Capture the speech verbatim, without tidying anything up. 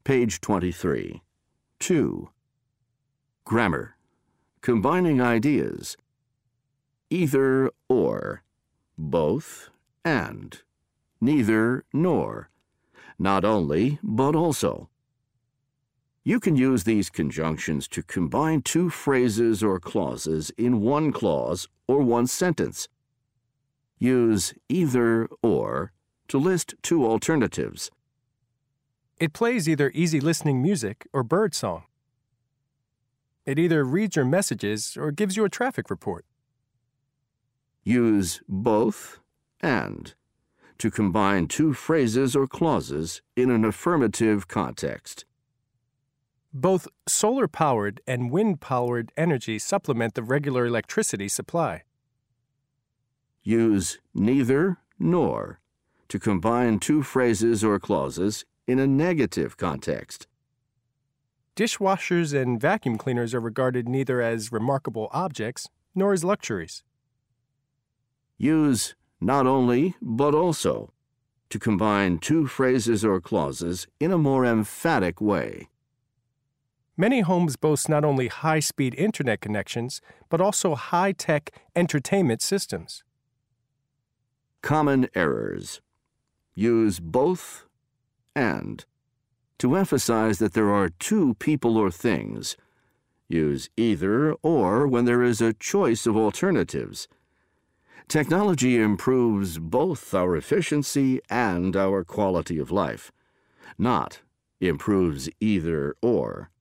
Page twenty-three. two. Grammar. Combining ideas. Either or. Both and. Neither nor. Not only, but also. You can use these conjunctions to combine two phrases or clauses in one clause or one sentence. Use either or to list two alternatives. It plays either easy listening music or birdsong. It either reads your messages or gives you a traffic report. Use both and to combine two phrases or clauses in an affirmative context. Both solar-powered and wind-powered energy supplement the regular electricity supply. Use neither nor to combine two phrases or clauses in a negative context. Dishwashers and vacuum cleaners are regarded neither as remarkable objects nor as luxuries. Use not only, but also to combine two phrases or clauses in a more emphatic way. Many homes boast not only high-speed internet connections, but also high-tech entertainment systems. Common errors. Use both and to emphasize that there are two people or things. Use either or when there is a choice of alternatives. Technology improves both our efficiency and our quality of life, not improves either or.